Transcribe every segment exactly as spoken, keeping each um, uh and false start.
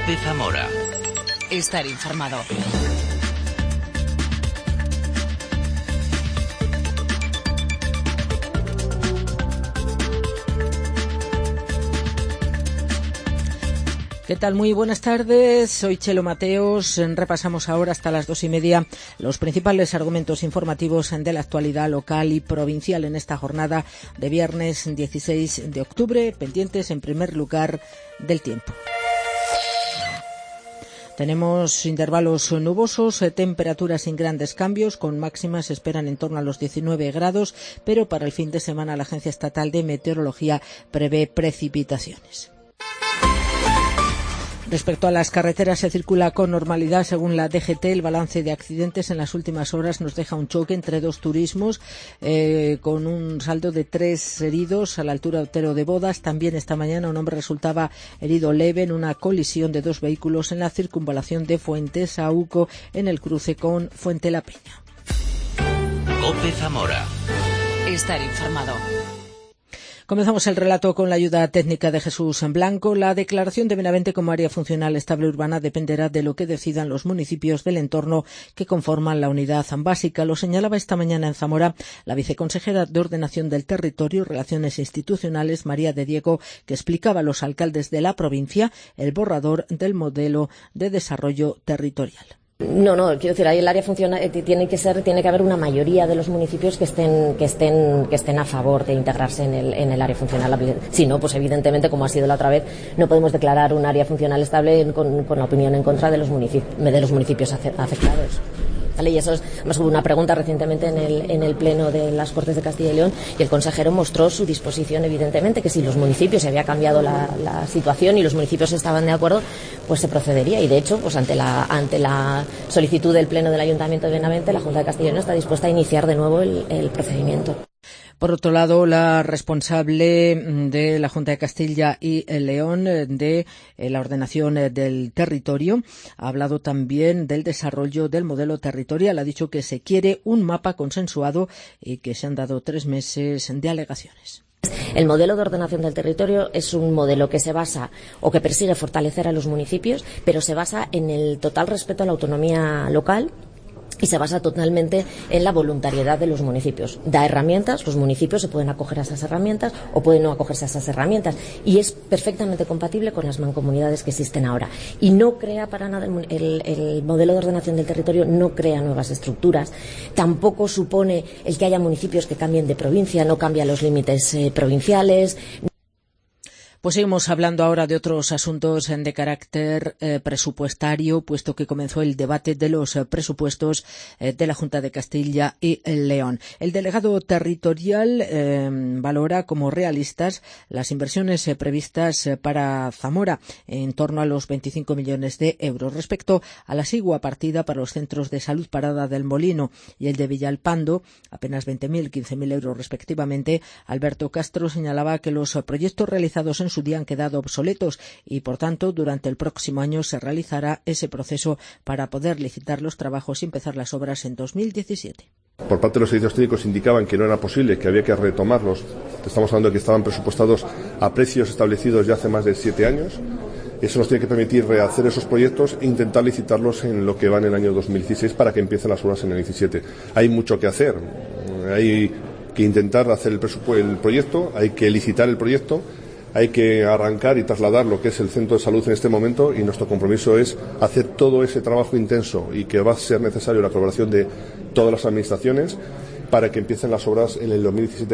COPE Zamora. Estar informado. ¿Qué tal? Muy buenas tardes. Soy Chelo Mateos. Repasamos ahora hasta las dos y media los principales argumentos informativos de la actualidad local y provincial en esta jornada de viernes dieciséis de octubre, pendientes en primer lugar del tiempo. Tenemos intervalos nubosos, temperaturas sin grandes cambios, con máximas se esperan en torno a los diecinueve grados, pero para el fin de semana la Agencia Estatal de Meteorología prevé precipitaciones. Respecto a las carreteras, se circula con normalidad según la D G T. El balance de accidentes en las últimas horas nos deja un choque entre dos turismos eh, con un saldo de tres heridos a la altura de Otero de Bodas. También esta mañana un hombre resultaba herido leve en una colisión de dos vehículos en la circunvalación de Fuentes a Uco en el cruce con Fuente la Peña. COPE Zamora. Estar informado. Comenzamos el relato con la ayuda técnica de Jesús Blanco. La declaración de Benavente como área funcional estable urbana dependerá de lo que decidan los municipios del entorno que conforman la unidad básica. Lo señalaba esta mañana en Zamora la viceconsejera de Ordenación del Territorio y Relaciones Institucionales, María de Diego, que explicaba a los alcaldes de la provincia el borrador del modelo de desarrollo territorial. No, no, quiero decir, ahí el área funciona, tiene que ser, tiene que haber una mayoría de los municipios que estén, que estén, que estén a favor de integrarse en el, en el área funcional. Si no, pues evidentemente, como ha sido la otra vez, no podemos declarar un área funcional estable con, con la opinión en contra de los municipios, de los municipios afectados. ¿Vale? Y eso es, además hubo una pregunta recientemente en el, en el pleno de las Cortes de Castilla y León y el consejero mostró su disposición, evidentemente, que si los municipios se había cambiado la, la situación y los municipios estaban de acuerdo, pues se procedería. Y de hecho, pues ante la, ante la solicitud del pleno del Ayuntamiento de Benavente, la Junta de Castilla y León está dispuesta a iniciar de nuevo el, el procedimiento. Por otro lado, la responsable de la Junta de Castilla y León de la ordenación del territorio ha hablado también del desarrollo del modelo territorial. Ha dicho que se quiere un mapa consensuado y que se han dado tres meses de alegaciones. El modelo de ordenación del territorio es un modelo que se basa o que persigue fortalecer a los municipios, pero se basa en el total respeto a la autonomía local y se basa totalmente en la voluntariedad de los municipios. Da herramientas, los municipios se pueden acoger a esas herramientas o pueden no acogerse a esas herramientas y es perfectamente compatible con las mancomunidades que existen ahora. Y no crea para nada, el, el modelo de ordenación del territorio no crea nuevas estructuras, tampoco supone el que haya municipios que cambien de provincia, no cambia los límites eh, provinciales. Pues seguimos hablando ahora de otros asuntos de carácter eh, presupuestario, puesto que comenzó el debate de los eh, presupuestos eh, de la Junta de Castilla y León. El delegado territorial eh, valora como realistas las inversiones eh, previstas eh, para Zamora, en torno a los veinticinco millones de euros. Respecto a la sigua partida para los centros de salud Parada del Molino y el de Villalpando, apenas veinte mil, quince mil euros respectivamente, Alberto Castro señalaba que los eh, proyectos realizados en su día han quedado obsoletos y, por tanto, durante el próximo año se realizará ese proceso para poder licitar los trabajos y empezar las obras en dos mil diecisiete. Por parte de los servicios técnicos indicaban que no era posible, que había que retomarlos. Estamos hablando de que estaban presupuestados a precios establecidos ya hace más de siete años. Eso nos tiene que permitir rehacer esos proyectos e intentar licitarlos en lo que va en el año dos mil dieciséis para que empiecen las obras en el diecisiete. Hay mucho que hacer. Hay que intentar hacer el, presupu- el proyecto, hay que licitar el proyecto. Hay que arrancar y trasladar lo que es el centro de salud en este momento y nuestro compromiso es hacer todo ese trabajo intenso y que va a ser necesario la colaboración de todas las administraciones para que empiecen las obras en el dos mil diecisiete.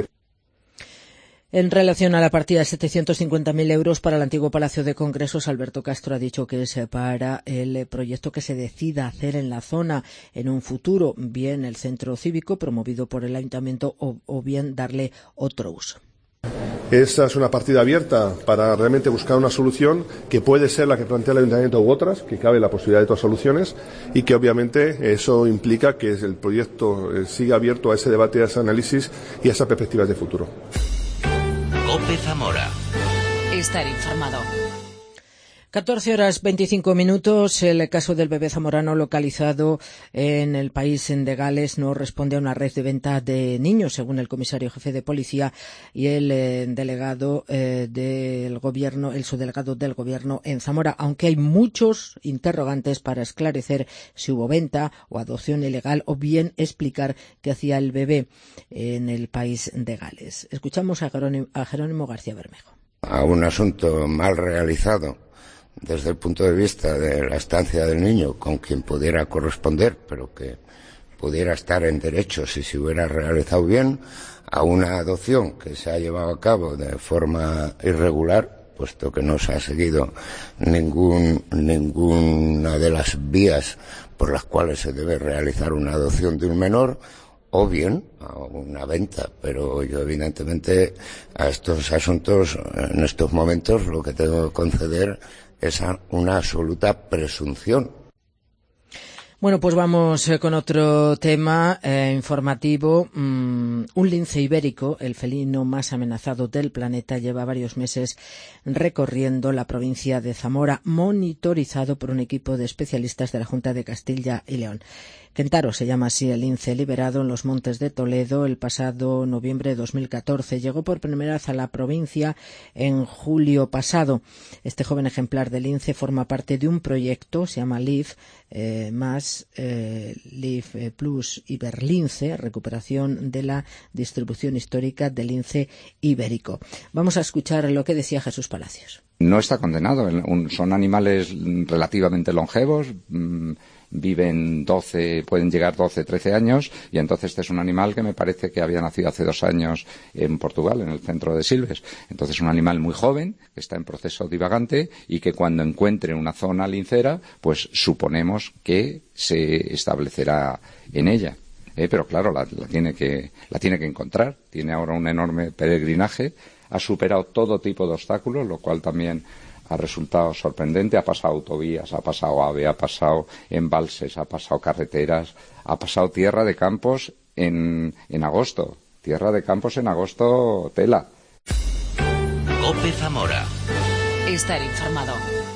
En relación a la partida de setecientos cincuenta mil euros para el antiguo Palacio de Congresos, Alberto Castro ha dicho que es para el proyecto que se decida hacer en la zona en un futuro, bien el centro cívico promovido por el Ayuntamiento o, o bien darle otro uso. Esa es una partida abierta para realmente buscar una solución que puede ser la que plantea el Ayuntamiento u otras, que cabe la posibilidad de otras soluciones y que obviamente eso implica que el proyecto siga abierto a ese debate, a ese análisis y a esas perspectivas de futuro. COPE Zamora. Estar informado. catorce horas veinticinco minutos. El caso del bebé zamorano localizado en el país de Gales no responde a una red de venta de niños, según el comisario jefe de policía y el eh, delegado eh, del gobierno, el subdelegado del gobierno en Zamora, aunque hay muchos interrogantes para esclarecer si hubo venta o adopción ilegal o bien explicar qué hacía el bebé en el país de Gales. Escuchamos a Jerónimo, a Jerónimo García Bermejo. A un asunto mal realizado desde el punto de vista de la estancia del niño con quien pudiera corresponder, pero que pudiera estar en derecho si se hubiera realizado bien, a una adopción que se ha llevado a cabo de forma irregular, puesto que no se ha seguido ningún, ninguna de las vías por las cuales se debe realizar una adopción de un menor, o bien a una venta, pero yo evidentemente a estos asuntos en estos momentos lo que tengo que conceder es una absoluta presunción. Bueno, pues vamos eh, con otro tema eh, informativo. Mm, un lince ibérico, el felino más amenazado del planeta, lleva varios meses recorriendo la provincia de Zamora, monitorizado por un equipo de especialistas de la Junta de Castilla y León. Kentaro se llama así el lince liberado en los Montes de Toledo el pasado noviembre de dos mil catorce. Llegó por primera vez a la provincia en julio pasado. Este joven ejemplar de lince forma parte de un proyecto, se llama LIF, eh, más eh, LIF Plus Iberlince, recuperación de la distribución histórica del lince ibérico. Vamos a escuchar lo que decía Jesús Palacios. No está condenado. Son animales relativamente longevos. Mmm, viven doce, pueden llegar doce, trece años, y entonces este es un animal que me parece que había nacido hace dos años en Portugal, en el centro de Silves. Entonces es un animal muy joven, que está en proceso divagante y que cuando encuentre una zona lincera, pues suponemos que se establecerá en ella. Eh, pero claro, la, la tiene que, la tiene que encontrar. Tiene ahora un enorme peregrinaje, ha superado todo tipo de obstáculos, lo cual también ha resultado sorprendente. Ha pasado autovías, ha pasado AVE, ha pasado embalses, ha pasado carreteras, ha pasado tierra de campos en, en agosto. Tierra de campos en agosto, tela. COPE Zamora. Estar informado.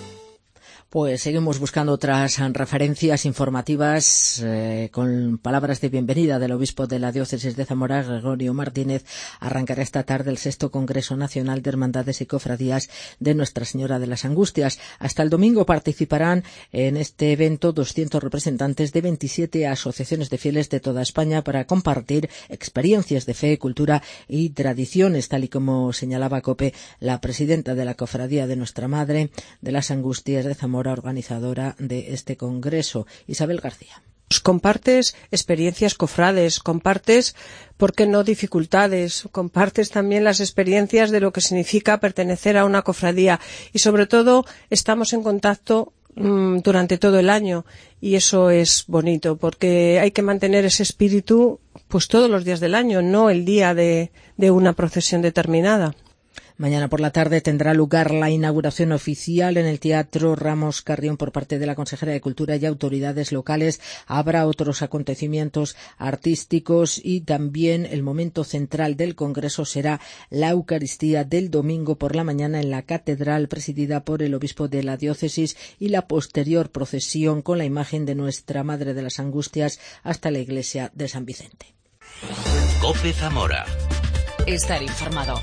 Pues seguimos buscando otras referencias informativas eh, con palabras de bienvenida del obispo de la diócesis de Zamora, Gregorio Martínez. Arrancará esta tarde el sexto Congreso Nacional de Hermandades y Cofradías de Nuestra Señora de las Angustias. Hasta el domingo participarán en este evento doscientos representantes de veintisiete asociaciones de fieles de toda España para compartir experiencias de fe, cultura y tradiciones, tal y como señalaba COPE la presidenta de la Cofradía de Nuestra Madre de las Angustias de Zamora, organizadora de este congreso, Isabel García. Compartes experiencias cofrades, compartes, ¿por qué no, dificultades? Compartes también las experiencias de lo que significa pertenecer a una cofradía y sobre todo estamos en contacto mmm, durante todo el año y eso es bonito porque hay que mantener ese espíritu pues todos los días del año, no el día de, de una procesión determinada. Mañana por la tarde tendrá lugar la inauguración oficial en el Teatro Ramos Carrión por parte de la Consejera de Cultura y autoridades locales. Habrá otros acontecimientos artísticos y también el momento central del Congreso será la Eucaristía del domingo por la mañana en la Catedral, presidida por el obispo de la diócesis, y la posterior procesión con la imagen de Nuestra Madre de las Angustias hasta la iglesia de San Vicente. COPE Zamora. Estar informado.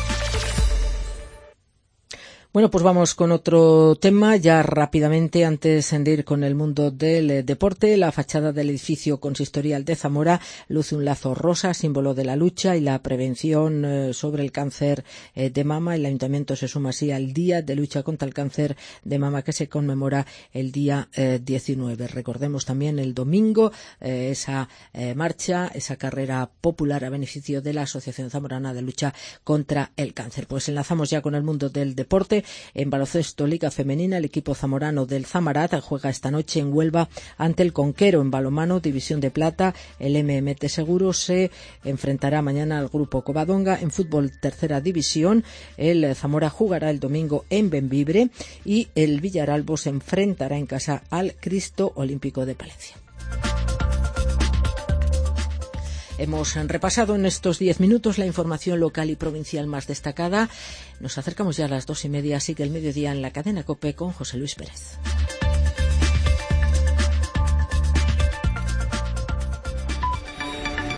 Bueno, pues vamos con otro tema ya rápidamente antes de ir con el mundo del deporte. La fachada del edificio consistorial de Zamora luce un lazo rosa, símbolo de la lucha y la prevención eh, sobre el cáncer eh, de mama. El ayuntamiento se suma así al Día de Lucha contra el Cáncer de Mama que se conmemora el día eh, diecinueve. Recordemos también el domingo eh, esa eh, marcha, esa carrera popular a beneficio de la Asociación Zamorana de Lucha contra el Cáncer. Pues enlazamos ya con el mundo del deporte. En baloncesto Liga Femenina, el equipo zamorano del Zamarat juega esta noche en Huelva ante el Conquero. En balonmano División de Plata, el M M T Seguro se enfrentará mañana al grupo Covadonga. En fútbol Tercera División, el Zamora jugará el domingo en Bembibre y el Villaralbo se enfrentará en casa al Cristo Olímpico de Palencia. Hemos repasado en estos diez minutos la información local y provincial más destacada. Nos acercamos ya a las dos y media, así que el mediodía en la cadena COPE con José Luis Pérez.